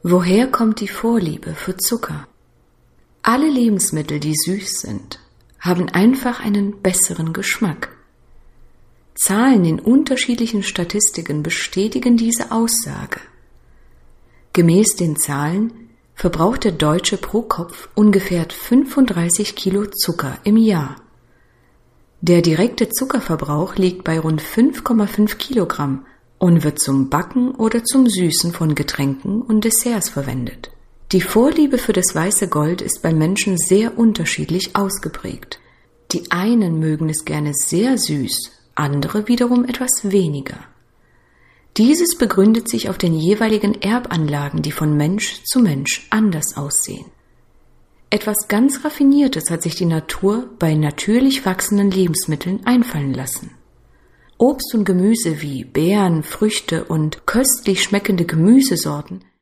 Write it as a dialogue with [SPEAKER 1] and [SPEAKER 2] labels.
[SPEAKER 1] Woher kommt die Vorliebe für Zucker? Alle Lebensmittel, die süß sind, haben einfach einen besseren Geschmack. Zahlen in unterschiedlichen Statistiken bestätigen diese Aussage. Gemäß den Zahlen verbraucht der Deutsche pro Kopf ungefähr 35 Kilo Zucker im Jahr. Der direkte Zuckerverbrauch liegt bei rund 5,5 Kilogramm und wird zum Backen oder zum Süßen von Getränken und Desserts verwendet. Die Vorliebe für das weiße Gold ist bei Menschen sehr unterschiedlich ausgeprägt. Die einen mögen es gerne sehr süß, andere wiederum etwas weniger. Dieses begründet sich auf den jeweiligen Erbanlagen, die von Mensch zu Mensch anders aussehen. Etwas ganz Raffiniertes hat sich die Natur bei natürlich wachsenden Lebensmitteln einfallen lassen. Obst und Gemüse wie Beeren, Früchte und köstlich schmeckende Gemüsesorten